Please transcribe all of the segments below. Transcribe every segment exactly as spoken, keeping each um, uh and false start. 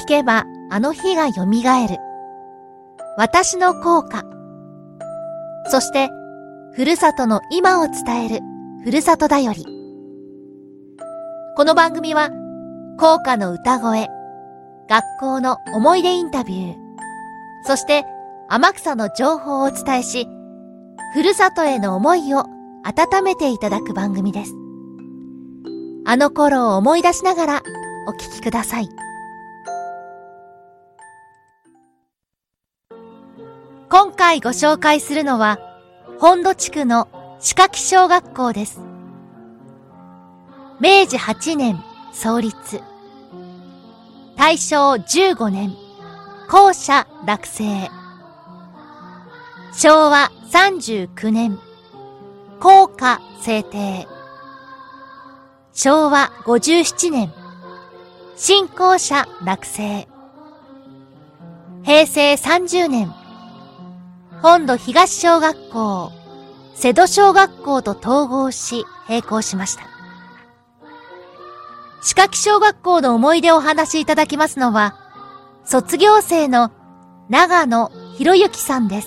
聞けばあの日がよみがえる。私の校歌。そして、ふるさとの今を伝える、ふるさとだより。この番組は、校歌の歌声、学校の思い出インタビュー、そして天草の情報をお伝えし、ふるさとへの思いを温めていただく番組です。あの頃を思い出しながらお聞きください。今回ご紹介するのは、本土地区の志垣小学校です。めいじはちねん創立。たいしょうじゅうごねん、校舎落成。しょうわさんじゅうきゅうねん、校歌制定。しょうわごじゅうななねん、新校舎落成。へいせいさんじゅうねん、本土東小学校、瀬戸小学校と統合し閉校しました。志垣小学校の思い出をお話しいただきますのは、卒業生の長野博之さんです。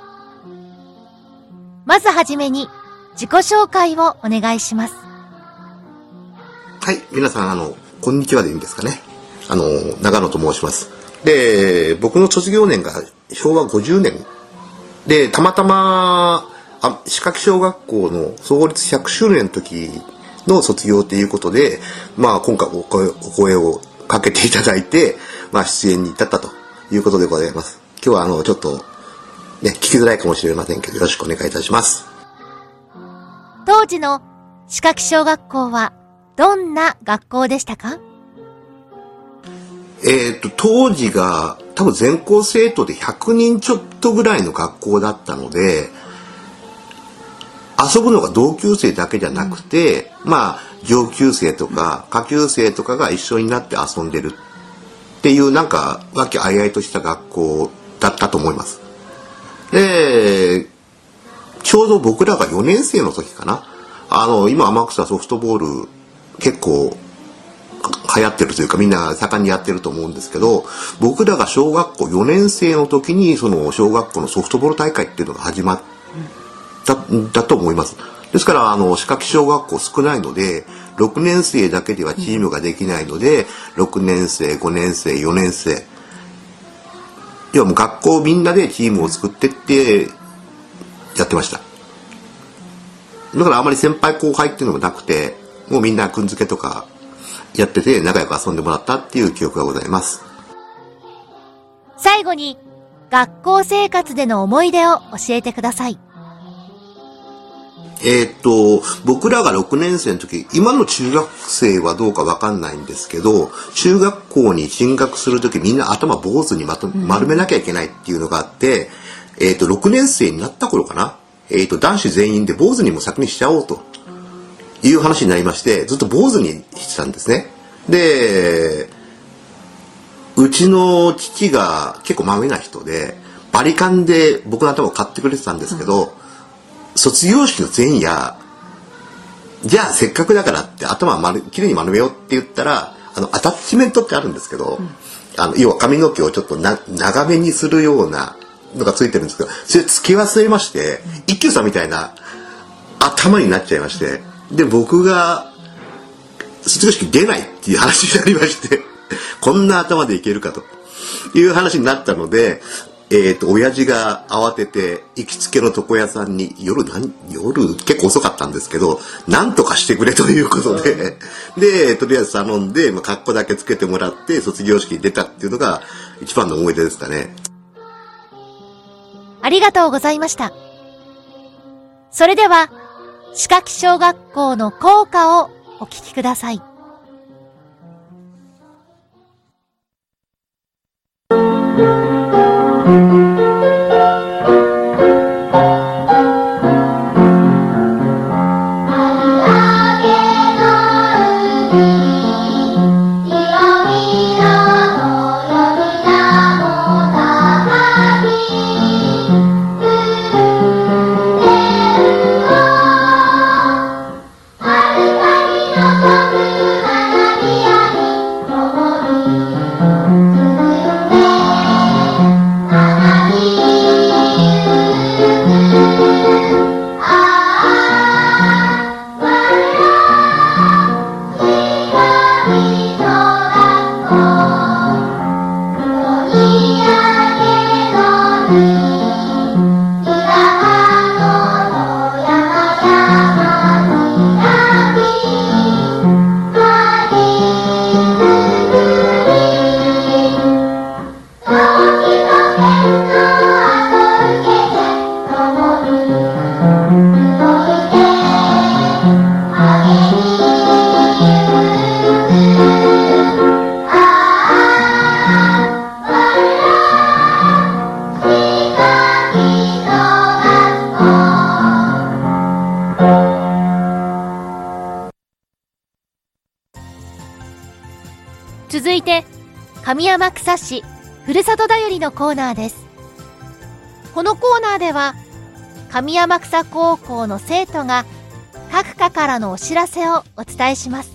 まずはじめに自己紹介をお願いします。 はい、皆さん、あの、こんにちはでいいんですかね。あの、長野と申します。で、僕の卒業年がしょうわごじゅうねん。で、たまたま、あ志垣小学校の創立ひゃくしゅうねんの時の卒業ということで、まあ今回お声、お声をかけていただいて、まあ出演に至ったということでございます。今日はあの、ちょっと、ね、聞きづらいかもしれませんけど、よろしくお願いいたします。 当時の志垣小学校はどんな学校でしたか？ えっと、当時が多分全校生徒でひゃくにんちょっとぐらいの学校だったので、遊ぶのが同級生だけじゃなくて、うん、まあ上級生とか下級生とかが一緒になって遊んでるっていうなんか和気あいあいとした学校だったと思います。で、ちょうど僕らがよねんせいの時かな。あの、今天草ソフトボール結構流行ってるというかみんな盛んにやってると思うんですけど、僕らが小学校よねんせいの時にその小学校のソフトボール大会っていうのが始まっただと思います。ですからあの志垣小学校少ないのでろくねんせいだけではチームができないので、ろくねんせいごねんせいよねんせい、要はもう学校みんなでチームを作ってってやってました。だからあまり先輩後輩っていうのがなくて、もうみんなくんづけとかやってて仲良く遊んでもらったっていう記憶がございます。 最後に学校生活での思い出を教えてください。 えーっと僕らがろくねんせいの時、今の中学生はどうかわかんないんですけど、中学校に進学する時みんな頭坊主にまと丸めなきゃいけないっていうのがあって、うん、えーっとろくねんせいになった頃かな、えーっと男子全員で坊主にも先にしちゃおうという話になりまして、ずっと坊主にしてたんですね。で、うちの父が結構まめな人でバリカンで僕の頭を買ってくれてたんですけど、うん、卒業式の前夜、じゃあせっかくだからって頭丸きれいに丸めようって言ったら、あのアタッチメントってあるんですけど、うん、あの要は髪の毛をちょっとな長めにするようなのがついてるんですけど、それ付け忘れまして、一休さんみたいな頭になっちゃいまして、で僕が卒業式出ないっていう話になりましてこんな頭でいけるかという話になったので、えっと親父が慌てて行きつけの床屋さんに夜何夜結構遅かったんですけど、なんとかしてくれということででとりあえず頼んで、まあ、格好だけつけてもらって卒業式に出たっていうのが一番の思い出ですかね。 ありがとうございました。それでは志垣小学校の校歌をお聞きください。 春上天草市ふるさとだよりのコーナーです。このコーナーでは上天草高校の生徒が各科からのお知らせをお伝えします。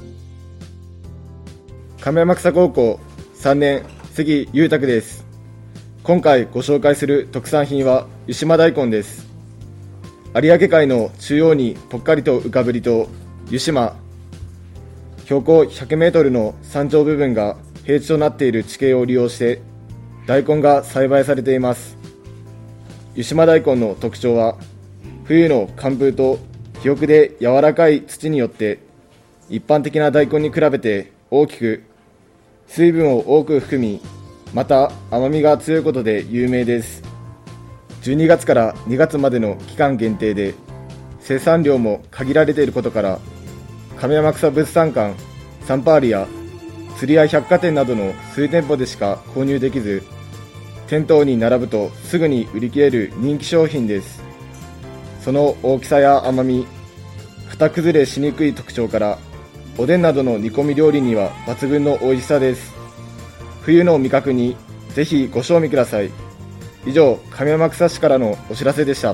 上天草高校さんねん関裕拓です。今回ご紹介する特産品は湯島大根です。有明海の中央にぽっかりと浮かぶ離島湯島、標高ひゃくメートルの山頂部分が平地となっている地形を利用して大根が栽培されています。湯島大根の特徴は冬の寒風と肥沃で柔らかい土によって一般的な大根に比べて大きく水分を多く含み、また甘みが強いことで有名です。じゅうにがつからにがつまでの期間限定で生産量も限られていることから上天草物産館サンパーリや釣り屋百貨店などの数店舗でしか購入できず、店頭に並ぶとすぐに売り切れる人気商品です。その大きさや甘み、型崩れしにくい特徴からおでんなどの煮込み料理には抜群の美味しさです。冬の味覚にぜひご賞味ください。以上、上天草市からのお知らせでした。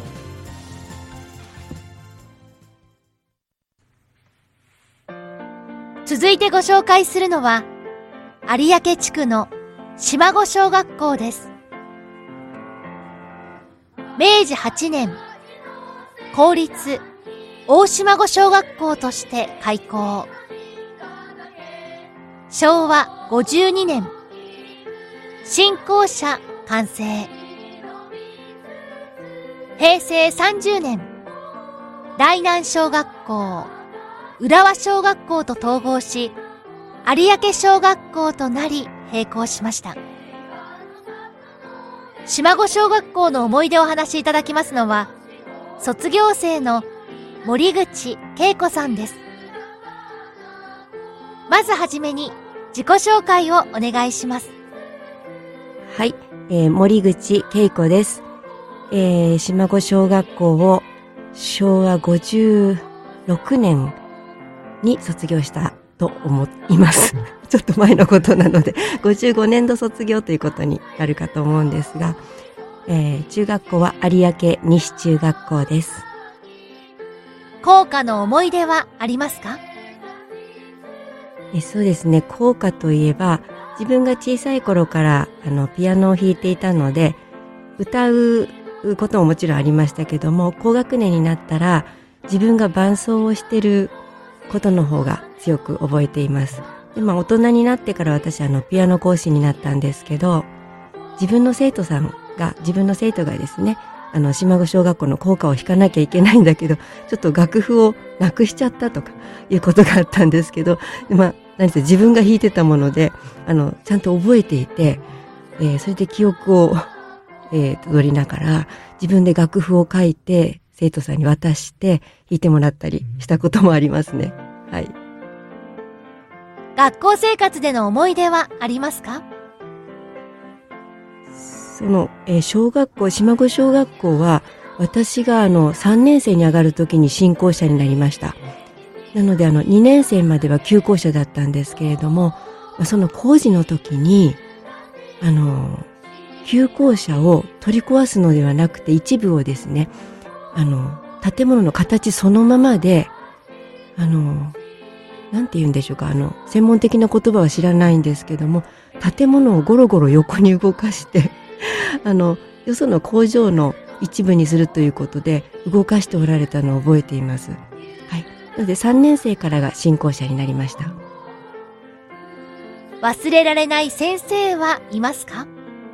続いてご紹介するのは有明地区の島子小学校です。めいじはちねん、公立大島子小学校として開校。しょうわごじゅうにねん、新校舎完成。へいせいさんじゅうねん、大南小学校、浦和小学校と統合し、有明小学校となり閉校しました。島子小学校の思い出をお話しいただきますのは、卒業生の森口恵子さんです。まずはじめに自己紹介をお願いします。 はい、えー、森口恵子です。えー、島子小学校をしょうわごじゅうろくねんに卒業したと思います。ちょっと前のことなので、ごじゅうごねんど卒業ということになるかと思うんですが、えー、中学校は有明西中学校です。 校歌の思い出はありますか？ えそうですね、校歌といえば、自分が小さい頃からあのピアノを弾いていたので、歌うことももちろんありましたけども、高学年になったら自分が伴奏をしていることの方が強く覚えています。で、まあ、大人になってから私あのピアノ講師になったんですけど、自分の生徒さんが自分の生徒がですね、あの島子小学校の校歌を弾かなきゃいけないんだけど、ちょっと楽譜をなくしちゃったとかいうことがあったんですけど、まあ、何せ自分が弾いてたもので、あのちゃんと覚えていて、えー、それで記憶を、えー、取りながら自分で楽譜を書いて生徒さんに渡して弾いてもらったりしたこともありますね。はい。 学校生活での思い出はありますか？ その、えー、小学校、島子小学校は私があのさんねんせいに上がるときに新校舎になりました。なのであのにねんせいまでは旧校舎だったんですけれども、まあ、その工事の時にあの旧校舎を取り壊すのではなくて、一部をですね、あの建物の形そのままで、あのなんて言うんでしょうか、あの専門的な言葉は知らないんですけども、建物をゴロゴロ横に動かしてあのよその工場の一部にするということで動かしておられたのを覚えています。はい。なのでさんねんせいからが新校舎になりました。 忘れられない先生はいますか？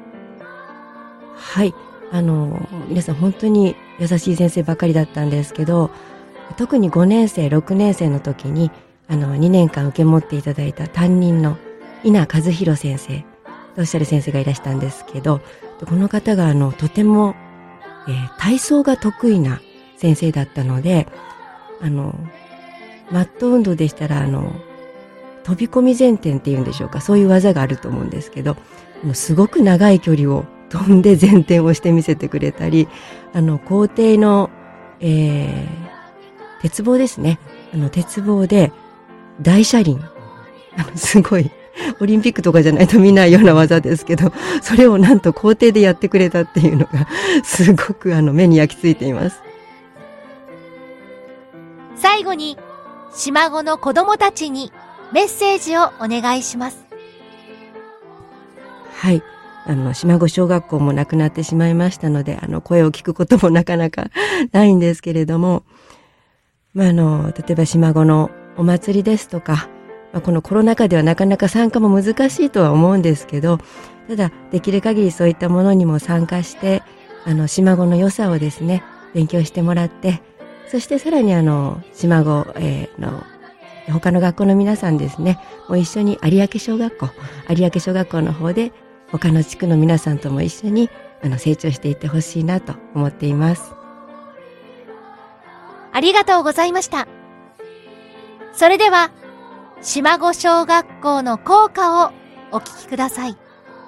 はい。あの皆さん本当に優しい先生ばかりだったんですけど、特にごねんせいろくねんせいの時にあのにねんかん受け持っていただいた担任の稲和弘先生とおっしゃる先生がいらしたんですけど、この方があのとても、えー、体操が得意な先生だったので、あのマット運動でしたらあの飛び込み前転っていうんでしょうか、そういう技があると思うんですけど、もうすごく長い距離を飛んで前転をして見せてくれたり、あの校庭の、えー、鉄棒ですね、あの鉄棒で大車輪、あのすごいオリンピックとかじゃないと見ないような技ですけど、それをなんと校庭でやってくれたっていうのがすごくあの目に焼き付いています。 最後に島子の子供たちにメッセージをお願いします。 はい、あの島子小学校もなくなってしまいましたので、あの声を聞くこともなかなかないんですけれども、まあ、あの例えば島子のお祭りですとか、まあ、このコロナ禍ではなかなか参加も難しいとは思うんですけど、ただできる限りそういったものにも参加して、あの島子の良さをですね勉強してもらって、そしてさらにあの島子、えー、の他の学校の皆さんですねもう一緒に有明小学校有明小学校の方で他の地区の皆さんとも一緒にあの成長していってほしいなと思っています。 ありがとうございました。それでは島子小学校の校歌をお聞きください。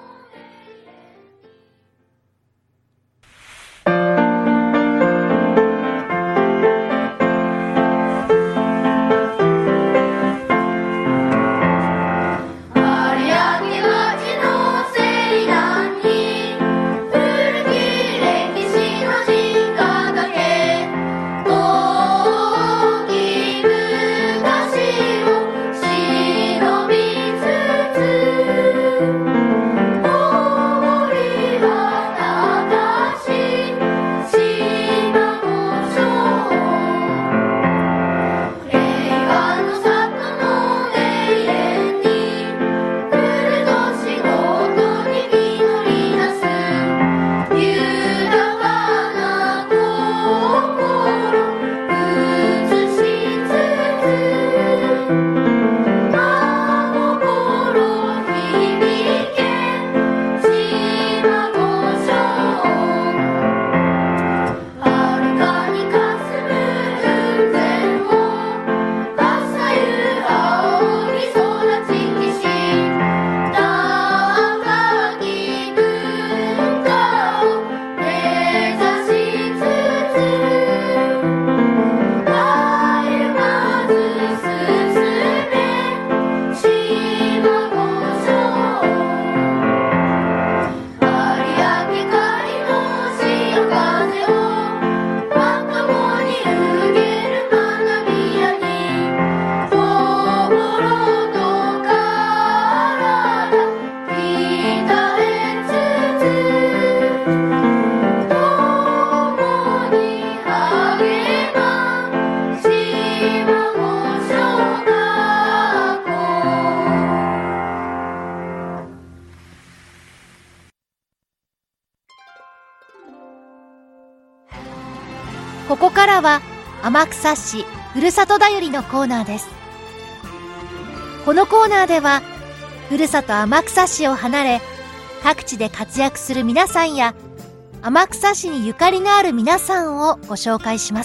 ここからは天草市ふるさとだよりのコーナーです。このコーナーではふるさと天草市を離れ各地で活躍する皆さんや天草市にゆかりのある皆さんをご紹介します。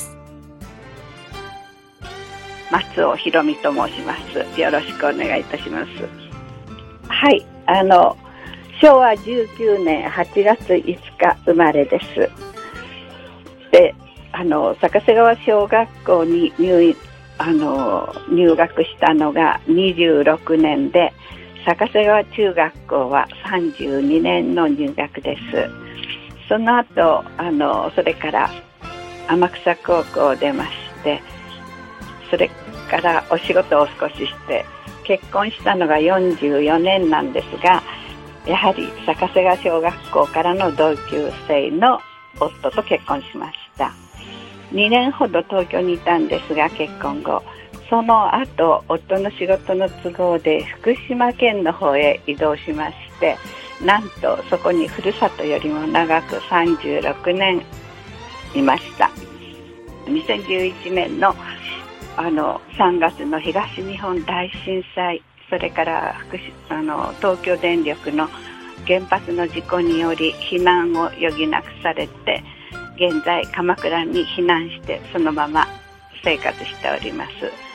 松尾ひろみと申します。よろしくお願いいたします。はい、あのしょうわじゅうきゅうねんはちがついつか生まれです。で、あの坂瀬川小学校に 入, あの入学したのがにじゅうろくねんで、坂瀬川中学校はさんじゅうにねんの入学です。その後あのそれから天草高校を出まして、それからお仕事を少しして結婚したのがよんじゅうよねんなんですが、やはり坂瀬川小学校からの同級生の夫と結婚しました。にねんほど東京にいたんですが、結婚後その後夫の仕事の都合で福島県の方へ移動しまして、なんとそこにふるさとよりも長くさんじゅうろくねんいました。にせんじゅういちねんのあのさんがつの東日本大震災、それから福あの東京電力の原発の事故により避難を余儀なくされて、現在鎌倉に避難してそのまま生活しております。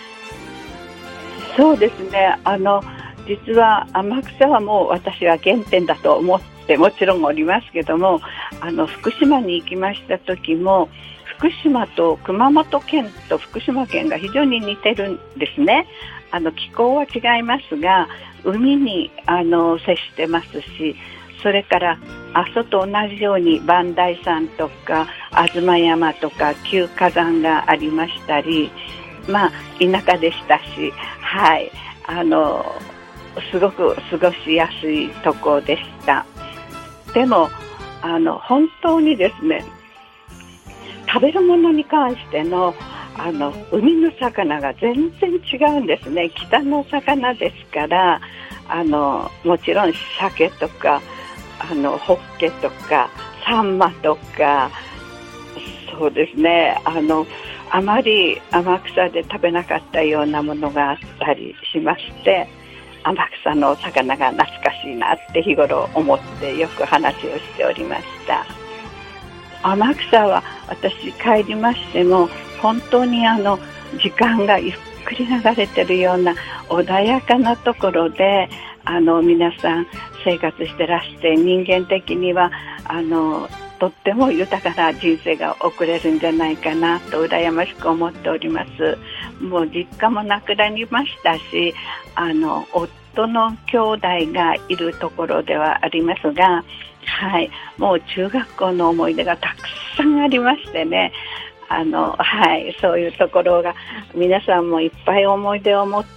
そうですね、あの実は天草はもう私は原点だと思ってもちろんおりますけども、あの福島に行きました時も福島と熊本県と福島県が非常に似てるんですね。あの気候は違いますが、海にあの接してますし、それから阿蘇と同じように磐梯山とか東山とか旧火山がありましたり、まあ田舎でしたし、はい、あのすごく過ごしやすいところでした。でもあの本当にですね、食べるものに関してのあの海の魚が全然違うんですね。北の魚ですから、あのもちろん鮭とかあのホッケとかサンマとか、そうですね、あのあまり天草で食べなかったようなものがあったりしまして、天草のお魚が懐かしいなって日頃思ってよく話をしておりました。天草は私帰りましても本当にあの時間がゆっくり流れてるような穏やかなところで、あの皆さん生活してらして、人間的にはあのとっても豊かな人生が送れるんじゃないかなと羨ましく思っております。もう実家もなくなりましたし、あの夫の兄弟がいるところではありますが、はい、もう中学校の思い出がたくさんありましてね、あの、はい、そういうところが皆さんもいっぱい思い出を持って、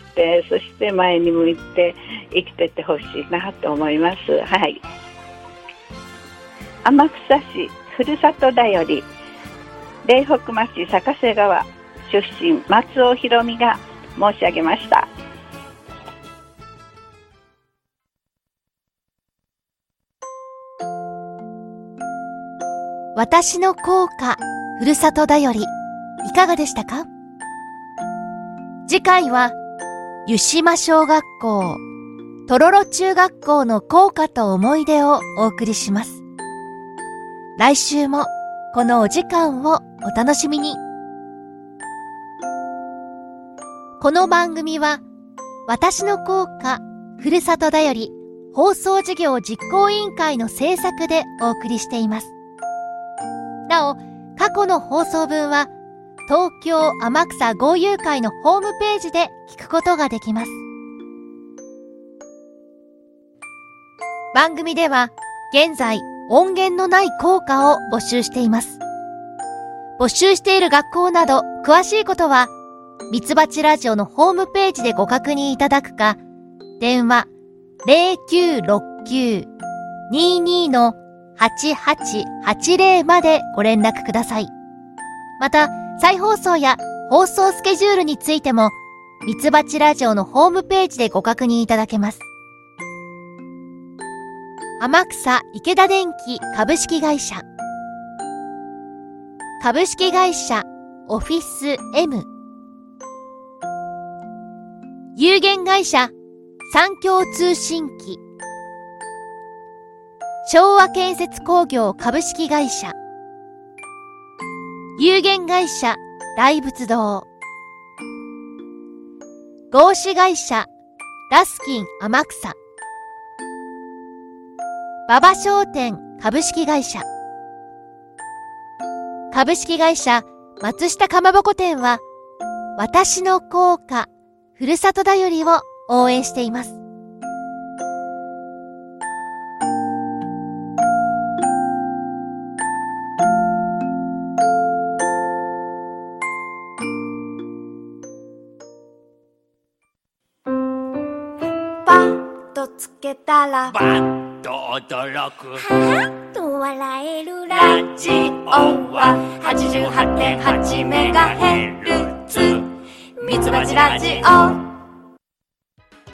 そして前に向いて生きてってほしいなと思います。はい。天草市ふるさとだより、苓北町坂瀬川出身松尾ひろみが申し上げました。 私の校歌ふるさとだより、いかがでしたか？次回は湯島小学校とろろ中学校の校歌と思い出をお送りします。来週もこのお時間をお楽しみに。この番組は私の校歌ふるさとだより放送事業実行委員会の制作でお送りしています。なお、過去の放送分は東京天草豪遊会のホームページで聞くことができます。番組では現在音源のない校歌を募集しています。募集している学校など詳しいことはミツバチラジオのホームページでご確認いただくか、電話 ゼロきゅうろくきゅう にーにー のはちはちはちゼロ までご連絡ください。また、再放送や放送スケジュールについても、ミツバチラジオのホームページでご確認いただけます。天草池田電機株式会社、株式会社オフィス M、有限会社三共通信機、昭和建設工業株式会社、有限会社大仏堂、合資会社ラスキン天草、馬場商店株式会社、株式会社松下かまぼこ店は私の校歌ふるさとだよりを応援しています。 つけたらバッと驚くはぁっと笑えるララジオは はちじゅうはちてんはちメガヘルツミツバチラジオ